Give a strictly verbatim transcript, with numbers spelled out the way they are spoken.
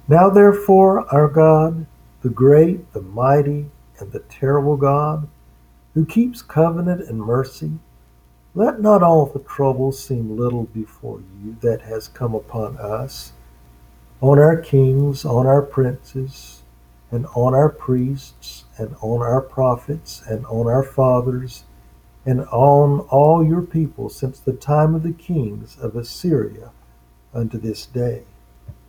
Now therefore, our God, the great, the mighty, and the terrible God, who keeps covenant and mercy, let not all the trouble seem little before you that has come upon us, on our kings, on our princes, and on our priests, and on our prophets, and on our fathers, and on all your people since the time of the kings of Assyria unto this day.